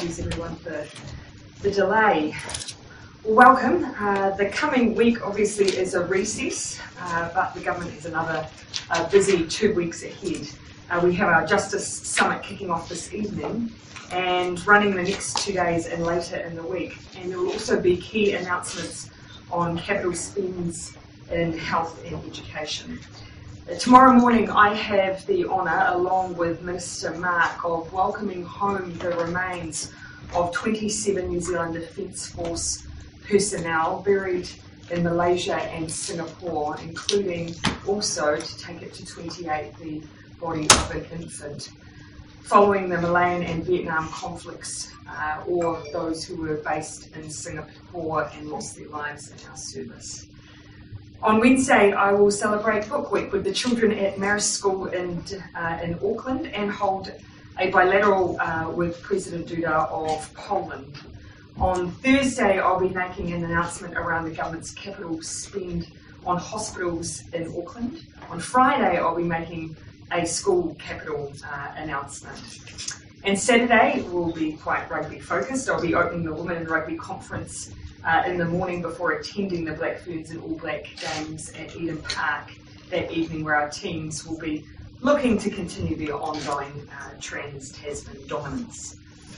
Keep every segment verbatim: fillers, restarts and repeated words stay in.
apologies everyone for the delay. Welcome. Uh, the coming week obviously is a recess, uh, but the government has another uh, busy two weeks ahead. Uh, we have our Justice Summit kicking off this evening and running the next two days and later in the week. And there will also be key announcements on capital spends in health and education. Uh, tomorrow morning I have the honour, along with Minister Mark, of welcoming home the remains of twenty-seven New Zealand Defence Force personnel buried in Malaysia and Singapore, including also, to take it to twenty-eight, the body of an infant, following the Malayan and Vietnam conflicts, uh, or those who were based in Singapore and lost their lives in our service. On Wednesday, I will celebrate Book Week with the children at Marist School in, uh, in Auckland and hold a bilateral uh, with President Duda of Poland. On Thursday, I'll be making an announcement around the government's capital spend on hospitals in Auckland. On Friday, I'll be making a school capital uh, announcement. And Saturday will be quite rugby focused. I'll be opening the Women in Rugby Conference uh, in the morning before attending the Black Ferns and All Black games at Eden Park that evening, where our teams will be looking to continue their ongoing uh, Trans-Tasman dominance.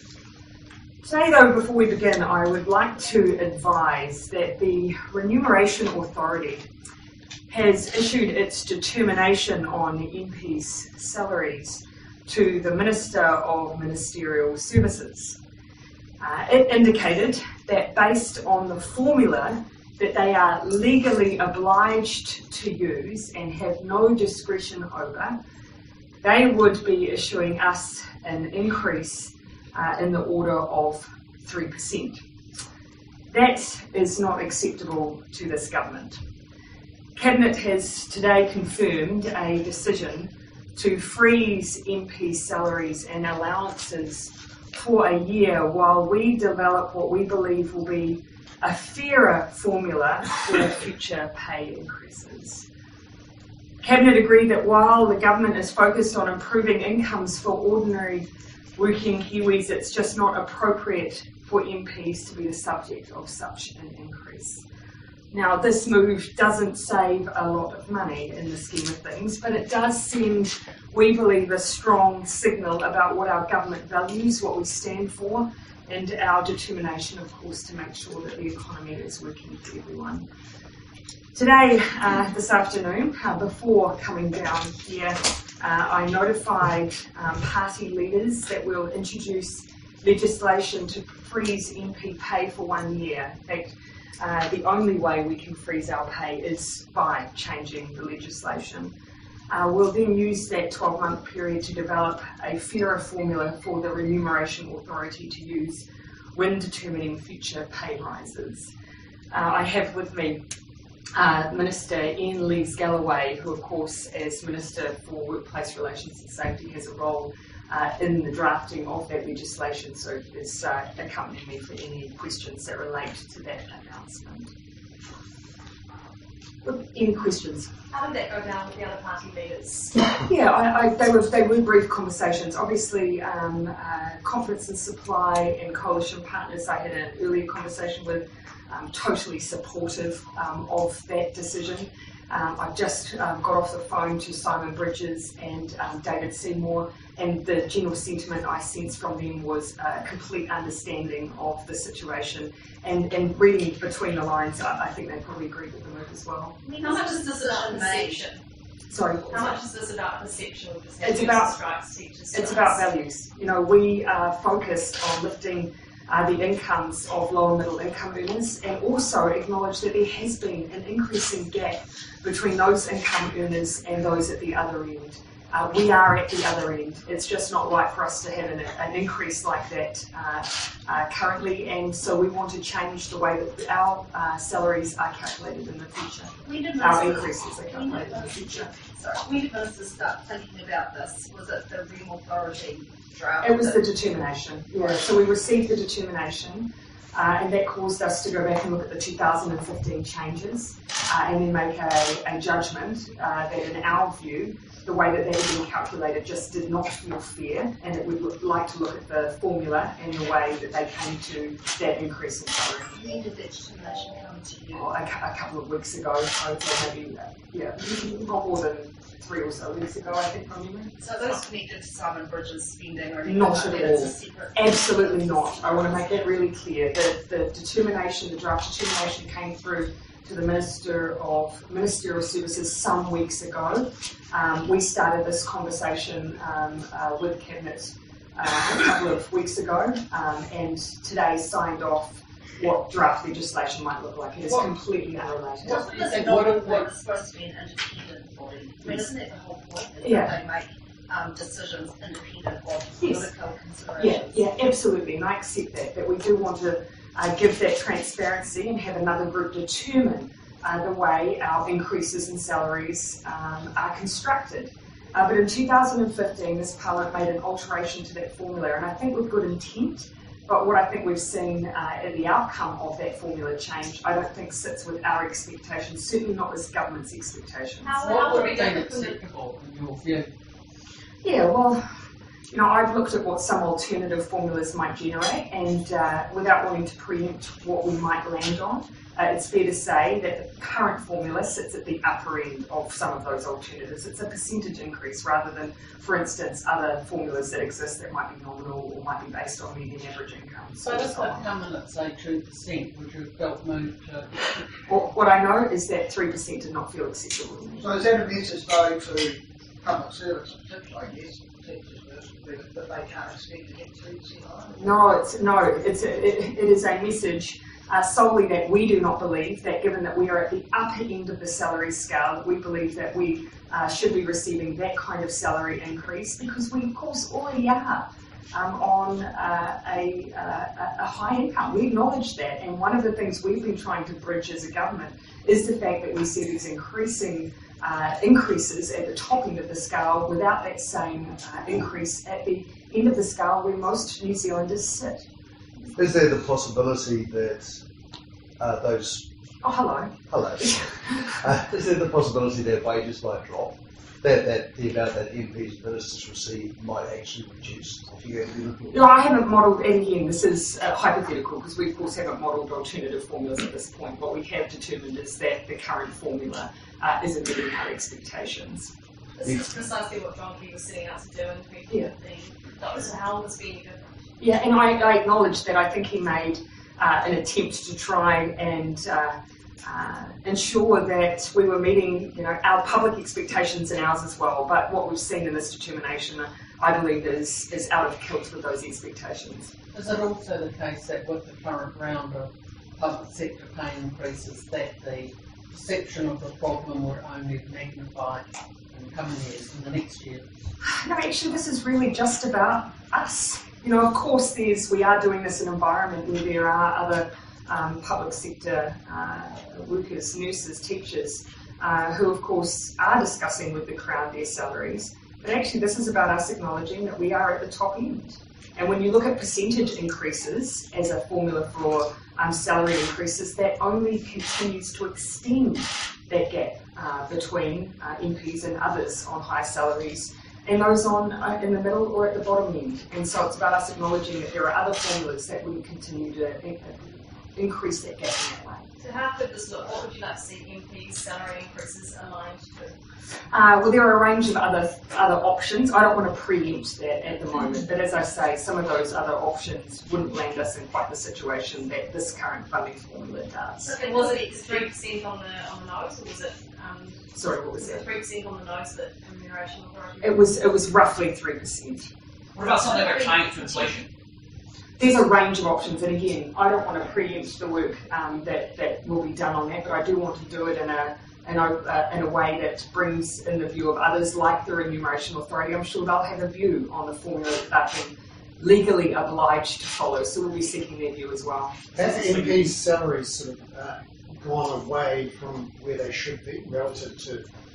Today though, before we begin, I would like to advise that the Remuneration Authority has issued its determination on M Ps' salaries to the Minister of Ministerial Services. Uh, it indicated that based on the formula that they are legally obliged to use and have no discretion over, they would be issuing us an increase uh, in the order of three percent. That is not acceptable to this government. Cabinet has today confirmed a decision to freeze M P salaries and allowances for a year while we develop what we believe will be a fairer formula for future pay increases. Cabinet agreed that while the government is focused on improving incomes for ordinary working Kiwis, it's just not appropriate for M Ps to be the subject of such an increase. Now, this move doesn't save a lot of money in the scheme of things, but it does send, we believe, a strong signal about what our government values, what we stand for, and our determination, of course, to make sure that the economy is working for everyone. Today, uh, this afternoon, uh, before coming down here, uh, I notified um, party leaders that we'll introduce legislation to freeze M P pay for one year. In fact, uh, the only way we can freeze our pay is by changing the legislation. Uh, we'll then use that twelve-month period to develop a fairer formula for the Remuneration Authority to use when determining future pay rises. Uh, I have with me uh, Minister Ian Lees-Galloway, who of course, as Minister for Workplace Relations and Safety, has a role uh, in the drafting of that legislation, so is uh, accompanying me for any questions that relate to that announcement. Any questions? How did that go down with the other party leaders? Yeah, I, I, they were they were brief conversations. Obviously, um, uh, Confidence and Supply and Coalition Partners, I had an earlier conversation with, um, totally supportive um, of that decision. Um, I just um, got off the phone to Simon Bridges and um, David Seymour, and the general sentiment I sensed from them was a complete understanding of the situation. And, and reading between the lines, I, I think they probably agree with the move as well. I mean, how much is this about perception? Sorry. How much is this about perception? It's about strikes, strikes. It's about values. You know, we are focused on lifting Uh, the incomes of low and middle income earners, and also acknowledge that there has been an increasing gap between those income earners and those at the other end. Uh, we are at the other end. It's just not right for us to have an, an increase like that uh, uh, currently, and so we want to change the way that our uh, salaries are calculated in the future. We did our increases are calculated in the future. Sorry, when did ministers start thinking about this? Was it the Rem Authority? It was the determination, yeah. So we received the determination, uh, and that caused us to go back and look at the two thousand fifteen changes. uh, and then make a, a judgment uh, that in our view, the way that that had been calculated just did not feel fair, and it would look, like to look at the formula and the way that they came to that increase in salary. When did that determination come to you? Oh, a, a couple of weeks ago, I would say maybe, uh, yeah, not more than three or so weeks ago, I think, from memory. So those connected to Simon Bridges spending or Not at all. Secret... Absolutely not. I want to make that really clear. The, the determination, the draft determination came through to the Minister of Ministerial Services some weeks ago. Um, we started this conversation um, uh, with Cabinet uh, a couple of weeks ago, um, and today signed off what draft legislation might look like. It is what, completely unrelated. Wasn't this not what is supposed to be an independent body? I mean, isn't that the whole point? Is yeah. that they make um, decisions independent of yes. political considerations? Yeah, yeah, absolutely, and I accept that, that we do want to uh, give that transparency and have another group determine uh, the way our increases in salaries um, are constructed. Uh, but in two thousand fifteen, this Parliament made an alteration to that formula, and I think with good intent. But what I think we've seen uh, in the outcome of that formula change, I don't think sits with our expectations, certainly not this government's expectations. How, what would be acceptable in your view? Yeah, well, you know, I've looked at what some alternative formulas might generate, and uh, without wanting to preempt what we might land on, uh, it's fair to say that the current formula sits at the upper end of some of those alternatives. It's a percentage increase rather than, for instance, other formulas that exist that might be nominal or might be based on median average income. So if it come in at, say, two percent, would you have felt moved to... Well, what I know is that three percent did not feel acceptable to me. So is that a message, though, to public service in particular, I guess, teachers, that they can't expect to get three percent higher? No, it's, no, it's a, it, it is a message Uh, solely that we do not believe that, given that we are at the upper end of the salary scale, that we believe that we uh, should be receiving that kind of salary increase, because we of course already are um, on uh, a, uh, a high income. We acknowledge that, and one of the things we've been trying to bridge as a government is the fact that we see these increasing uh, increases at the top end of the scale without that same uh, increase at the end of the scale where most New Zealanders sit. Is there the possibility that uh, those... Oh, hello. Hello. uh, is there the possibility that wages might drop? That, that the amount that M Ps and ministers receive might actually reduce? If you're going to be looking at no, I haven't modelled, and again, this is uh, hypothetical, because we of course haven't modelled alternative formulas at this point. What we have determined is that the current formula uh, isn't meeting our expectations. This is precisely what John Key was setting out to do in twenty fifteen. That was how was being different. Yeah, and I, I acknowledge that. I think he made uh, an attempt to try and uh, uh, ensure that we were meeting, you know, our public expectations and ours as well. But what we've seen in this determination, I believe, is is out of kilt with those expectations. Is it also the case that with the current round of public sector pay increases, that the perception of the problem would only magnify in coming years, in the next year? No, actually, this is really just about us. You know, of course, there's, we are doing this in an environment where there are other um, public sector uh, workers, nurses, teachers, uh, who of course are discussing with the Crown their salaries. But actually, this is about us acknowledging that we are at the top end. And when you look at percentage increases as a formula for um, salary increases, that only continues to extend that gap uh, between uh, M Ps and others on high salaries, and those on uh, in the middle or at the bottom end. And so it's about us acknowledging that there are other formulas that would continue to in- increase that gap in that way. So how could this look? What would you like to see M Ps' salary increases aligned to? Uh, well, there are a range of other other options. I don't want to preempt that at the moment, but as I say, some of those other options wouldn't land us in quite the situation that this current funding formula does. Okay, was it three percent on the on the nose, or was it? Um, Sorry, what was was it that? three percent on the nose that remuneration authority? It was it was roughly three percent. What about something like tying to inflation? There's a range of options, and again, I don't want to preempt the work um, that that will be done on that, but I do want to do it in a in a, uh, in a way that brings in the view of others, like the Remuneration Authority. I'm sure they'll have a view on the formula that they've been legally obliged to follow, so we'll be seeking their view as well. Have M Ps' salaries sort of uh, gone away from where they should be relative to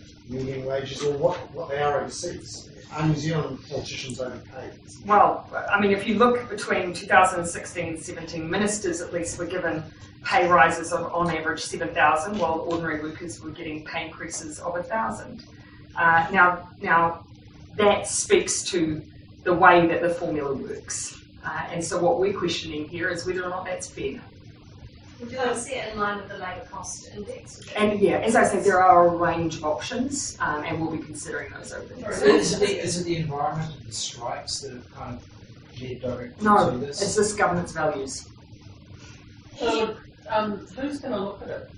median wages or what, what they are overseas? Are New Zealand politicians overpaid? Well, I mean, if you look between two thousand sixteen and seventeen, ministers at least were given pay rises of on average seven thousand, while ordinary workers were getting pay increases of one thousand. Uh, now, now, that speaks to the way that the formula works. Uh, and so what we're questioning here is whether or not that's fair. Would you like to see it in line with the labour cost index? And yeah, as I said, there are a range of options, um, and we'll be considering those over the next So is it, the, is it the environment of the strikes that have kind of led directly No, to this? it's this government's values. So, um, who's going to look at it?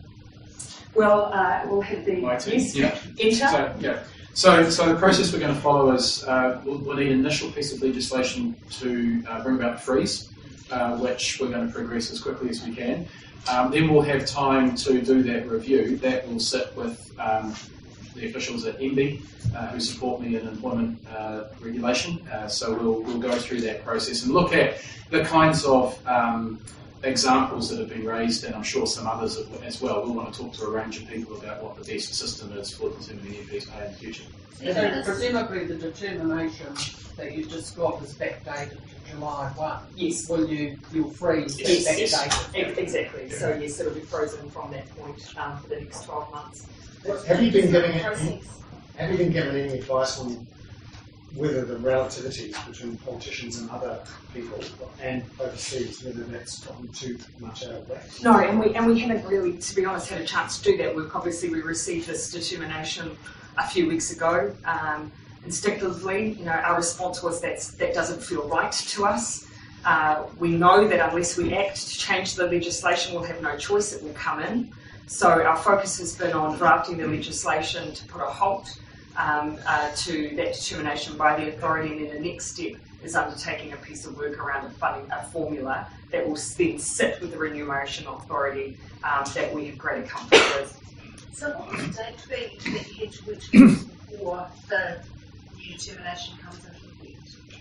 Well, uh, we'll have the My team, yes, yeah. enter. So, yeah. So, so the process we're going to follow is uh, we'll, we'll need an initial piece of legislation to uh, bring about the freeze, uh, which we're going to progress as quickly as we can. Um, then we'll have time to do that review. That will sit with um, the officials at M B uh, who support me in employment uh, regulation. Uh, so we'll, we'll go through that process and look at the kinds of um, examples that have been raised, and I'm sure some others as well. We'll want to talk to a range of people about what the best system is for determining M Ps pay in the future. So presumably the determination that you just got is backdated to July first. Yes. Will you, you'll freeze Yes, that yes. backdated? Ex- Exactly. So yes, it'll be frozen from that point um, for the next twelve months. Have you been giving it, Process. have you been given any advice on whether the relativities between politicians and other people and overseas, whether that's gotten too much out of whack? No, and we and we haven't really, to be honest, had a chance to do that work. Obviously, we received this determination a few weeks ago. Um, instinctively, you know, our response was that that doesn't feel right to us. Uh, we know that unless we act to change the legislation, we'll have no choice, it will come in. So our focus has been on drafting the legislation to put a halt um, uh, to that determination by the authority, and then the next step is undertaking a piece of work around a funding a formula that will then sit with the remuneration authority um, that we have greater comfort with. So what would the date be that you had to work towards before the new determination comes into effect?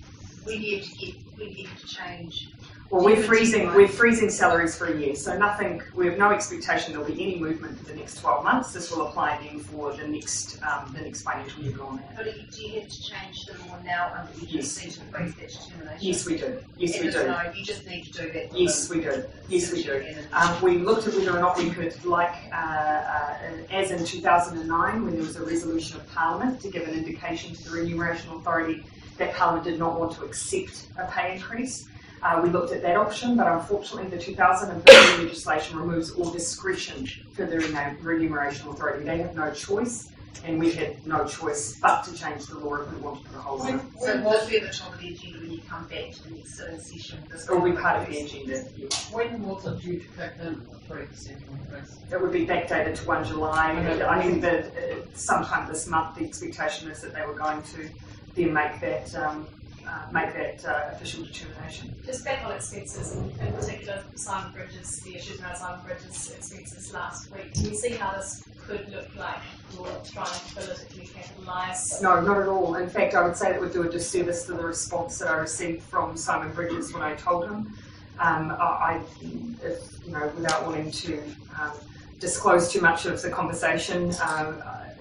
We need to get, we need to change. Well, we're freezing, we're freezing salaries for a year, so nothing, we have no expectation there'll be any movement for the next twelve months. This will apply then for the next, um, the next financial year on that. But do you have to change the law now under the Yes. E C to freeze that determination? Yes, we do. Yes, And we there's do. No, you just need to do that. for Yes, them. we do. Yes, we do. And- Um, we looked at whether or not we could, like, uh, uh, as in two thousand nine, when there was a resolution of Parliament to give an indication to the Remuneration Authority that Parliament did not want to accept a pay increase. Uh, we looked at that option, but unfortunately the two thousand fifteen legislation removes all discretion for the Remuneration Authority. They have no choice, and we had no choice but to change the law if we wanted to put a hold on it. So this will be at the top of the agenda when you come back to the next sitting session. This It will be part of the agenda, yes. When was it due to kick in, the three percent increase? It would be backdated to first of July. Okay. I think that uh, sometime this month, the expectation is that they were going to then make that um, uh, make that uh, official determination. Just back on expenses, and in particular Simon Bridges, the issues around Simon Bridges' expenses last week. Can you see how this could look like you're trying to politically capitalise? No, not at all. In fact, I would say that would do a disservice to the response that I received from Simon Bridges when I told him. Um, I, if, you know, without wanting to um, disclose too much of the conversation, um,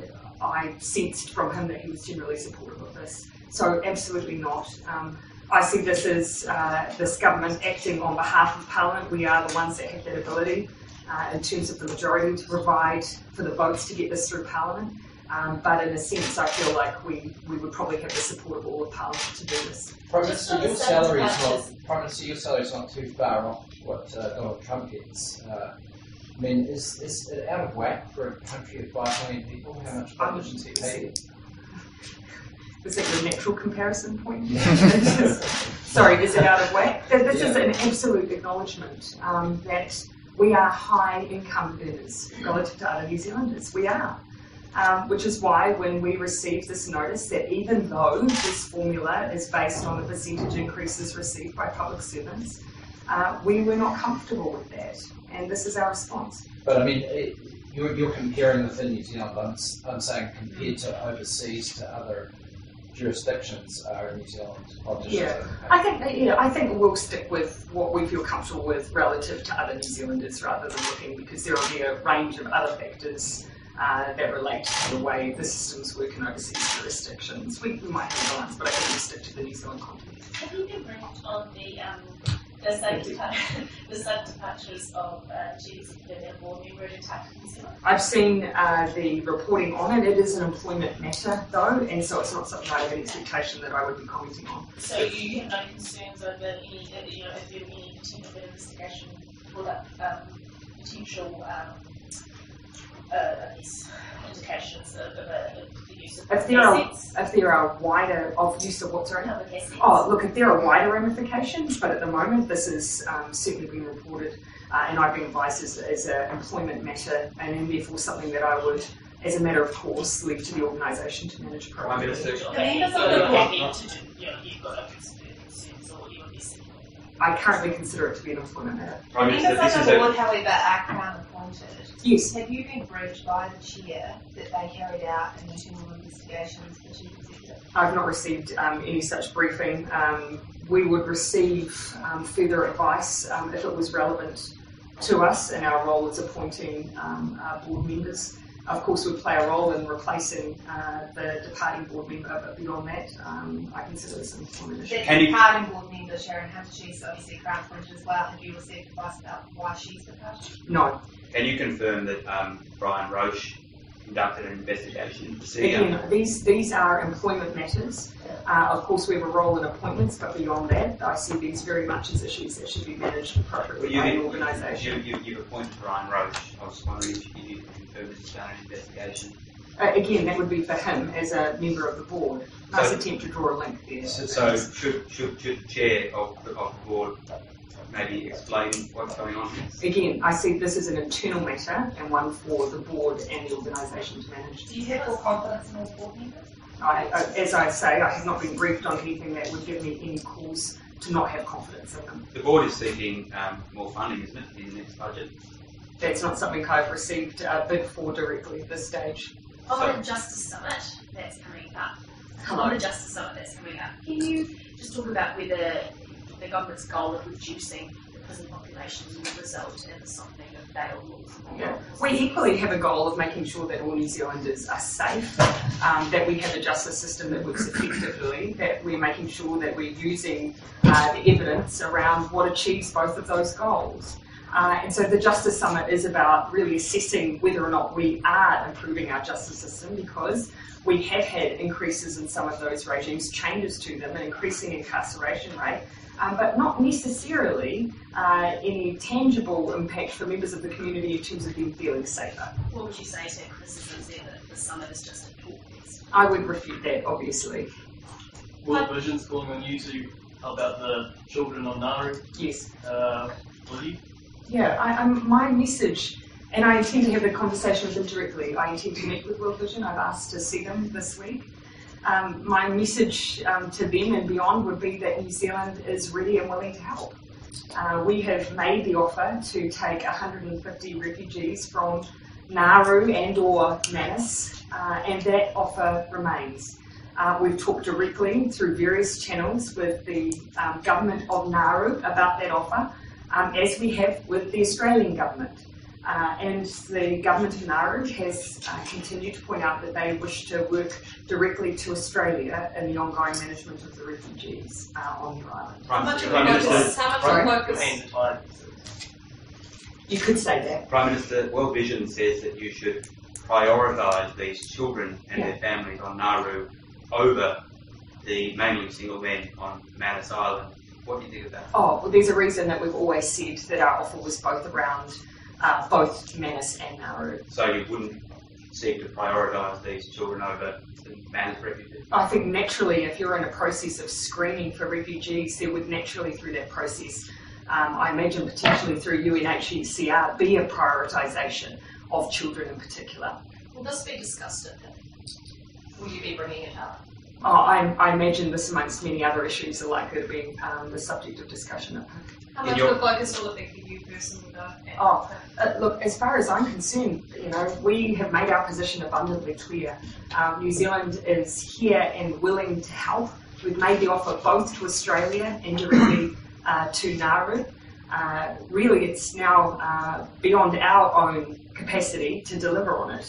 I sensed from him that he was generally supportive of this. So absolutely not. Um, I see this as uh, this government acting on behalf of Parliament. We are the ones that have that ability uh, in terms of the majority to provide for the votes to get this through Parliament. Um, but in a sense, I feel like we, we would probably have the support of all of Parliament to do this. Prime Just Minister, your understand salary the is not, budgets. Prime Minister, your salary is not too far off what uh, Donald Trump gets. Uh, I mean, is, is it out of whack for a country of five million people? How much budget is he paid? Is that your natural comparison point? Sorry, is it out of whack? This is an absolute acknowledgement um, that we are high income earners relative to other New Zealanders. We are. Um, which is why when we received this notice that even though this formula is based on the percentage increases received by public servants, uh, we were not comfortable with that. And this is our response. But I mean, it, you're, you're comparing within New Zealand. I'm, I'm saying compared to overseas to other jurisdictions are in New Zealand. Yeah, I think that, yeah, I think we'll stick with what we feel comfortable with relative to other New Zealanders rather than looking, because there will be a range of other factors uh, that relate to the way the systems work in overseas jurisdictions. We, we might have balance, but I think we stick to the New Zealand context. Have you been briefed on the um, the sudden, depart- the sudden departures of uh, G S P and board member at Attack New Zealand? I've seen uh, the reporting on it. It is an employment matter, though, and so it's not something I have an expectation that I would be commenting on. So you have no concerns over any, uh, you know, if there were any potential investigation for that um, potential, um, uh, I guess, indications of, of, uh, of the use of If there are, assets? if there are wider of use of what's right. Public assets? Oh, look, if there are wider ramifications, but at the moment this has um, certainly been reported, uh, and I've been advised as, as an employment matter, and then therefore something that I would, as a matter of course, leave to the organisation to manage Prime Minister. appropriately. The members of the board need to do, you know, you've got no concerns or you're missing. I currently consider it to be an employment matter. Prime Minister, Members this of is the a, board, however, are Crown appointed. Yes, Have you been briefed by the chair that they carried out an internal investigation into the chief executive? I've not received um, any such briefing. Um, we would receive um, further advice um, if it was relevant to us in our role as appointing um, our board members. Of course, we play a role in replacing uh, the departing board member, but beyond that, um, I consider this an employment issue. The Can you- departing board member, Sharon Hunter, she's obviously Crown appointed as well. Have you received advice about why she's departed? No. can you confirm that um, Brian Roche conducted an investigation into C M? Again, these, these are employment matters. Uh, of course, we have a role in appointments, but beyond that, I see these very much as issues that should be managed appropriately Well, by you- the organisation. You, you, you've appointed Brian Roche. I was wondering if you if you could confirm that he's done an investigation. Uh, again, that would be for him as a member of the board. Nice So- attempt to draw a link there. So, so should, should, should the chair of the, of the board maybe explain what's going on here? Again, I see this as an internal matter and one for the board and the organisation to manage. Do you have full confidence in all board members? I, I, as I say, I have not been briefed on anything that would give me any cause to not have confidence in them. The board is seeking um, more funding, isn't it, in the next budget? That's not something I've received a bid for directly at this stage. On So- the Justice Summit that's coming up, Hello. on the Justice Summit that's coming up, can you just talk about whether the government's goal of reducing the prison population will result in the softening of bail rules? Yeah. We equally have a goal of making sure that all New Zealanders are safe, um, that we have a justice system that works effectively, that we're making sure that we're using uh, the evidence around what achieves both of those goals. Uh, and so the Justice Summit is about really assessing whether or not we are improving our justice system, because we have had increases in some of those regimes, changes to them, an increasing incarceration rate, um, but not necessarily uh, any tangible impact for members of the community in terms of them feeling safer. What would you say to criticisms there that the summit is just a talk piece? I would refute that, obviously. World Vision's calling on you to help out the children on Nauru. Yes. Uh, will you? Yeah, I, I'm, my message, and I intend to have a conversation with them directly. I intend to meet with World Vision. I've asked to see them this week. Um, my message um, to them and beyond would be that New Zealand is ready and willing to help. Uh, we have made the offer to take one hundred fifty refugees from Nauru and or Manus, uh, and that offer remains. Uh, we've talked directly through various channels with the um, government of Nauru about that offer, um, as we have with the Australian government. Uh, and the government of Nauru has uh, continued to point out that they wish to work directly to Australia in the ongoing management of the refugees uh, on the island. Prime much Minister, of Prime a Minister, focus? How much Sorry? of a focus? Hands are tied. You could say that. Prime Minister, World Vision says that you should prioritise these children and Yeah. their families on Nauru over the mainly single men on Manus Island. What do you think of that? Oh, well, there's a reason that we've always said that our offer was both around uh, both Manus and Nauru. So you wouldn't seek to prioritise these children over the Manus refugees? I think naturally, if you're in a process of screening for refugees, there would naturally, through that process, um, I imagine potentially through U N H C R, be a prioritisation of children in particular. Will this be discussed at the, will you be bringing it up? Oh, I, I imagine this, amongst many other issues, are likely to be um, the subject of discussion at home. How In much your- of a focus will it be for you personally though? at- Oh, Uh, look, as far as I'm concerned, you know, we have made our position abundantly clear. Um, New Zealand is here and willing to help. We've made the offer both to Australia and directly uh, to Nauru. Uh, really, it's now uh, beyond our own capacity to deliver on it.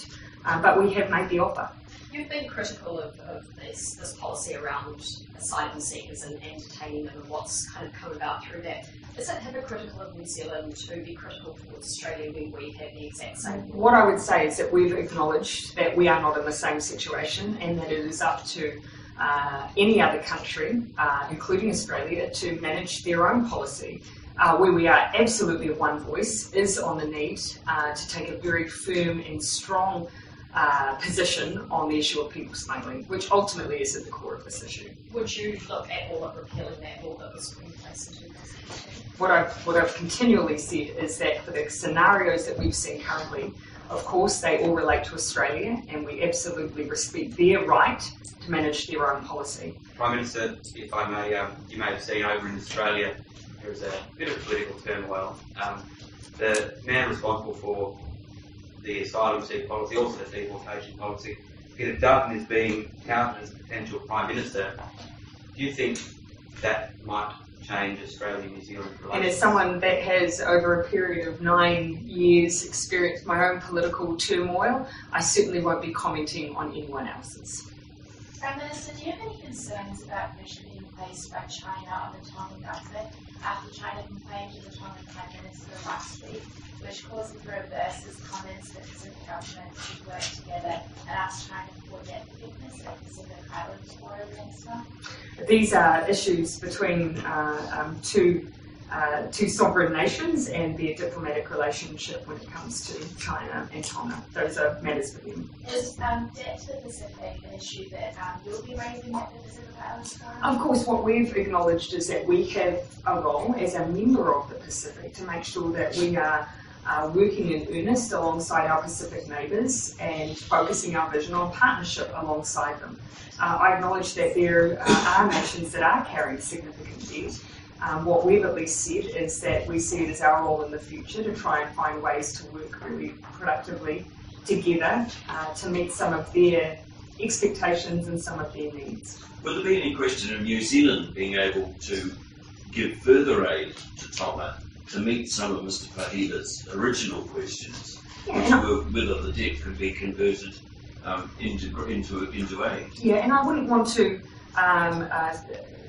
uh, but we have made the offer. You've been critical of, of this, this policy around asylum seekers and entertaining them and what's kind of come about through that. Is it hypocritical of New Zealand to be critical towards Australia when we have the exact same? What I would say is that we've acknowledged that we are not in the same situation and that it is up to uh, any other country, uh, including Australia, to manage their own policy. Uh, where we are absolutely of one voice is on the need uh, to take a very firm and strong uh, position on the issue of people smuggling, which ultimately is at the core of this issue. Would you look at all of repealing that law that was put in place in two thousand eighteen? What I've, what I've continually said is that for the scenarios that we've seen currently, of course, they all relate to Australia, and we absolutely respect their right to manage their own policy. Prime Minister, if I may, um, you may have seen over in Australia, there is a bit of political turmoil. Um, the man responsible for the asylum seeker policy, also the deportation policy, Peter Dutton, is being touted as a potential Prime Minister. Do you think that might change Australia and New Zealand relations? And as someone that has, over a period of nine years, experienced my own political turmoil, I certainly won't be commenting on anyone else's. Prime Minister, do you have any concerns about pressure being placed by China on the Tongan government after China complained to the Tongan Prime Minister last week, which caused him to reverse his comments that Pacific governments should work together and asked China to coordinate the fitness of Pacific Islands war against them? These are issues between uh, um, two uh, two sovereign nations and their diplomatic relationship when it comes to China and Tonga. Those are matters for them. Is um, debt to the Pacific an issue that um, you'll be raising at the Pacific Islands Forum? Of course, what we've acknowledged is that we have a role as a member of the Pacific to make sure that we are uh, working in earnest alongside our Pacific neighbours and focusing our vision on partnership alongside them. Uh, I acknowledge that there uh, are nations that are carrying significant debt. Um, what we've at least said is that we see it as our role in the future to try and find ways to work really productively together uh, to meet some of their expectations and some of their needs. Will there be any question of New Zealand being able to give further aid to Tonga to meet some of Mister Fahida's original questions, Yeah, which and I- were whether the debt could be converted um, into, into, into aid? Yeah, and I wouldn't want to um, uh,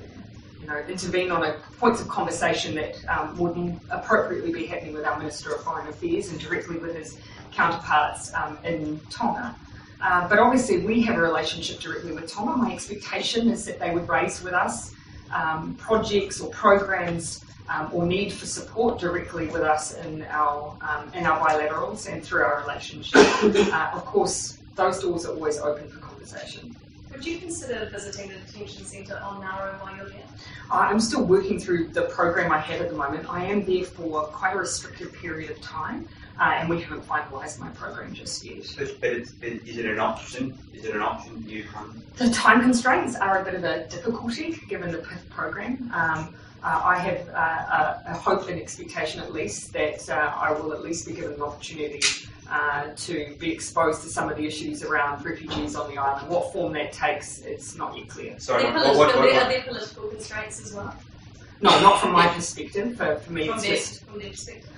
you know, intervene on a points of conversation that um, wouldn't appropriately be happening with our Minister of Foreign Affairs and directly with his counterparts um, in Tonga. Uh, but obviously we have a relationship directly with Tonga. My expectation is that they would raise with us um, projects or programs um, or need for support directly with us in our, um, in our bilaterals and through our relationship. uh, of course, those doors are always open for conversation. Would you consider visiting the detention centre on Nauru while you're there? I'm still working through the program I have at the moment. I am there for quite a restricted period of time, uh, and we haven't finalised my program just yet. But, but, it's, but is it an option? Is it an option for you? The time constraints are a bit of a difficulty given the P I F program. Um, uh, I have uh, a, a hope and expectation at least that uh, I will at least be given an opportunity uh, to be exposed to some of the issues around refugees on the island. What form that takes, it's not yet clear. Sorry, Are there what, what, political, what, what, are there political constraints as well? No, not from my perspective. For, for me, From it's their, just from their perspective?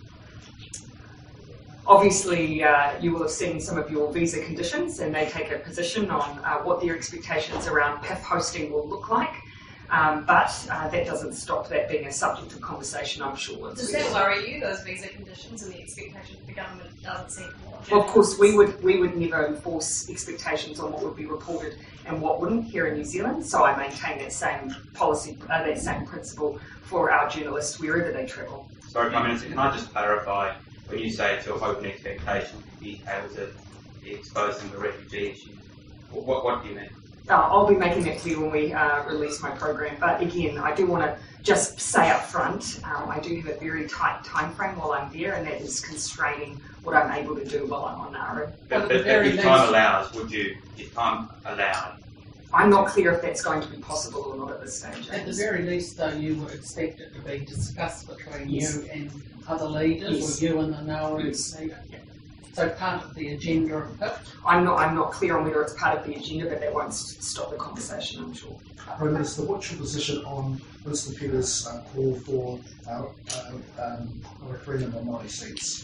obviously uh, you will have seen some of your visa conditions, and they take a position on uh, what their expectations around P I F hosting will look like. Um, but uh, that doesn't stop that being a subject of conversation, I'm sure. Does that worry you, those visa conditions and the expectation that the government doesn't seem more? Well, of course, we would we would never enforce expectations on what would be reported and what wouldn't here in New Zealand. So I maintain that same policy, uh, that same principle for our journalists wherever they travel. Sorry, Prime Minister, can I just clarify, when you say it's your hope and expectation to be able to be exposed to the refugee issue, what, what do you mean? Uh, I'll be making that clear when we uh, release my program. But again, I do want to just say up front, um, I do have a very tight time frame while I'm there, and that is constraining what I'm able to do while I'm on Nauru. But, but, but if time allows, would you, if time allowed? I'm not clear if that's going to be possible or not at this stage. At the very least, though, you would expect it to be discussed between Yes. you and other leaders, Yes. or you and the Nauru Yes. leader. So part of the agenda of P I F. I'm not, I'm not clear on whether it's part of the agenda, but that won't s- stop the conversation, I'm sure. Prime Minister, what's your position on Minister Peters' uh, call for uh, uh, um, a referendum on Māori seats?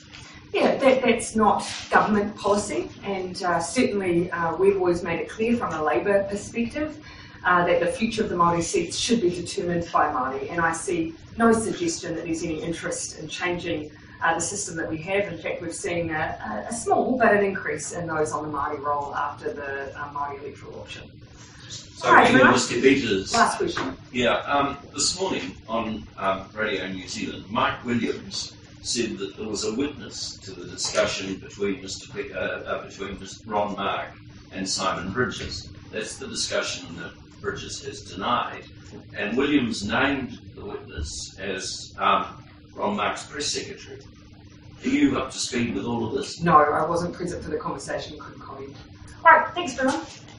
Yeah, that, that's not government policy, and uh, certainly uh, we've always made it clear from a Labour perspective uh, that the future of the Māori seats should be determined by Māori, and I see no suggestion that there's any interest in changing uh, the system that we have. In fact, we've seen a, a small but an increase in those on the Māori roll after the uh, Māori electoral option. So, All right, Ian, Bruno? Mister Peters. Last question. Yeah, um, this morning on um, Radio New Zealand, Mike Williams said that there was a witness to the discussion between Mister Pe- uh, uh, between Mister Ron Mark and Simon Bridges. That's the discussion that Bridges has denied. And Williams named the witness as um, Ron Mark's press secretary. Are you up to speed with all of this? No, I wasn't present for the conversation, couldn't comment. All right, thanks, Bruno.